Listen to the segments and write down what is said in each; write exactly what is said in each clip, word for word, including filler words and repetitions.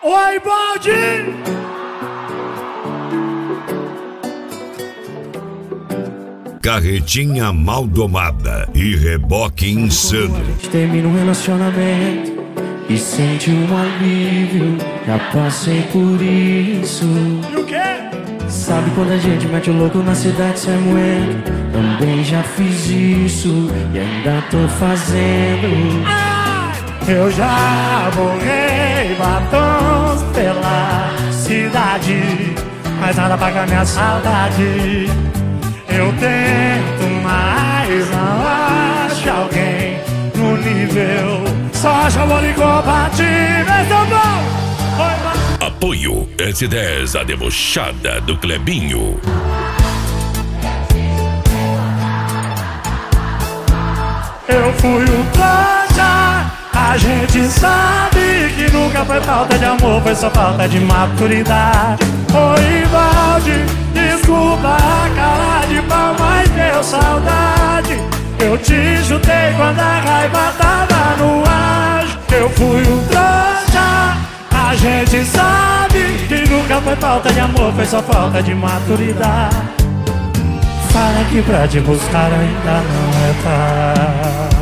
Oi, Baldi! Carretinha mal domada e reboque insano. Termina um relacionamento e sente um alívio. Já passei por isso. E o quê? Sabe quando a gente mete o louco na cidade sem moendo? Também já fiz isso e ainda tô fazendo. Ah! Eu já borrei batons pela cidade, mas nada paga minha saudade. Eu tento, mas não acho alguém no nível. Só acho amor incompatível. São Paulo! Apoio S dez, a debochada do Clebinho. Eu fui o trouxa. A gente sabe que nunca foi falta de amor, foi só falta de maturidade. Oi, Valde, desculpa a cara de pau, mas deu saudade. Eu te chutei quando a raiva tava no ar. Eu fui um trouxa. A gente sabe que nunca foi falta de amor, foi só falta de maturidade. Fala que pra te buscar ainda não é tarde.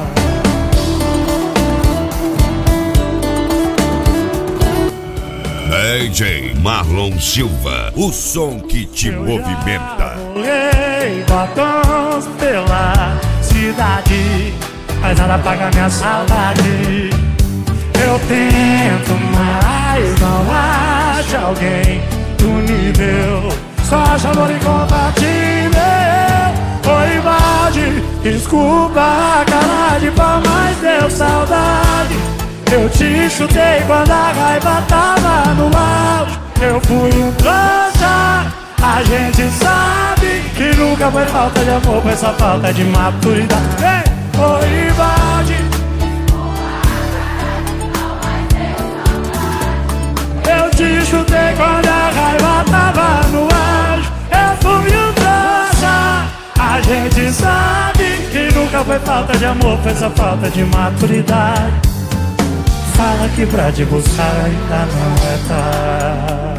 D J Marlon Silva, o som que te Eu movimenta. Borrei batons pela cidade, mas nada paga minha saudade. Eu tento, mas não acho alguém do nível. Só acho amor incompatível. Oi, Valde, desculpa a cara de pau, mas deu saudade. Eu te chutei quando a raiva tava no auge. Eu fui um trouxa. A gente sabe que nunca foi falta de amor, foi só falta de maturidade. Ei! Oi, Valde, eu te chutei quando a raiva tava no auge. Eu fui um trouxa. A gente sabe que nunca foi falta de amor, foi só falta de maturidade. Fala que pra te buscar ainda não é tarde.